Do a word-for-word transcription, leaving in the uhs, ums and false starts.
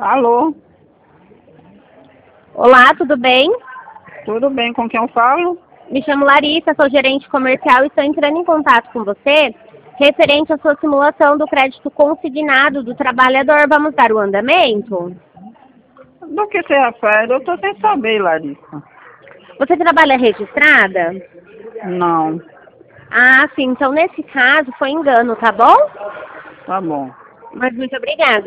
Alô? Olá, tudo bem? Tudo bem, com quem eu falo? Me chamo Larissa, sou gerente comercial e estou entrando em contato com você referente à sua simulação do crédito consignado do trabalhador. Vamos dar o andamento? Do que você refere? Eu tô sem saber, Larissa. Você trabalha registrada? Não, Ah, sim. Então, nesse caso, foi engano, tá bom? tá bom. Mas muito obrigada.